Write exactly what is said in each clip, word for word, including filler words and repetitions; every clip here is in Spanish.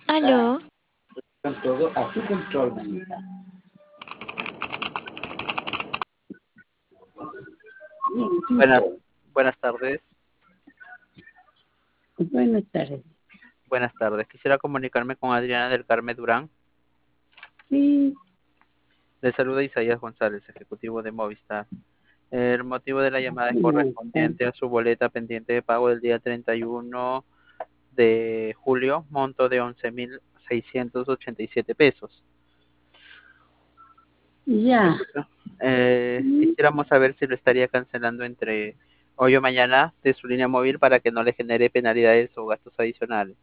Aló, Con todo a tu control, mamita. Buenas, Nietito. buenas tardes. Buenas tardes. Buenas tardes. Quisiera comunicarme con Adriana del Carmen Durán. Sí, Le saluda Isaías González, ejecutivo de Movistar. El motivo de la llamada es ¿cómo está? correspondiente a su boleta pendiente de pago del día treinta y uno de julio, monto de once mil seiscientos ochenta y siete pesos. ¿Me Ya. escucha? Eh, Mm, quisiéramos saber si lo estaría cancelando entre hoy o mañana de su línea móvil para que no le genere penalidades o gastos adicionales.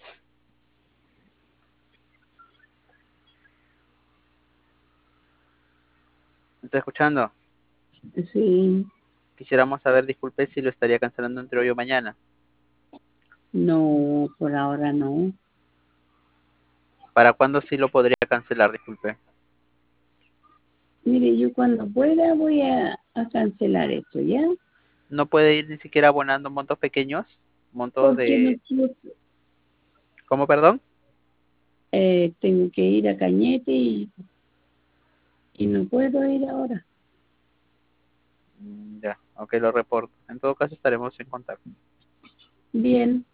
¿Me está escuchando? Sí, Quisiéramos saber, disculpe, si lo estaría cancelando entre hoy o mañana. no, por ahora no. ¿Para cuándo sí lo podría cancelar? Disculpe. Mire, yo cuando pueda voy a, a cancelar esto, ¿ya? ¿No puede ir ni siquiera abonando montos pequeños? Montos Porque no de... quiero, ¿Cómo, perdón? eh, tengo que ir a Cañete y, y no puedo ir ahora. Mm, Ya, ok, lo reporto. En todo caso estaremos en contacto. Bien.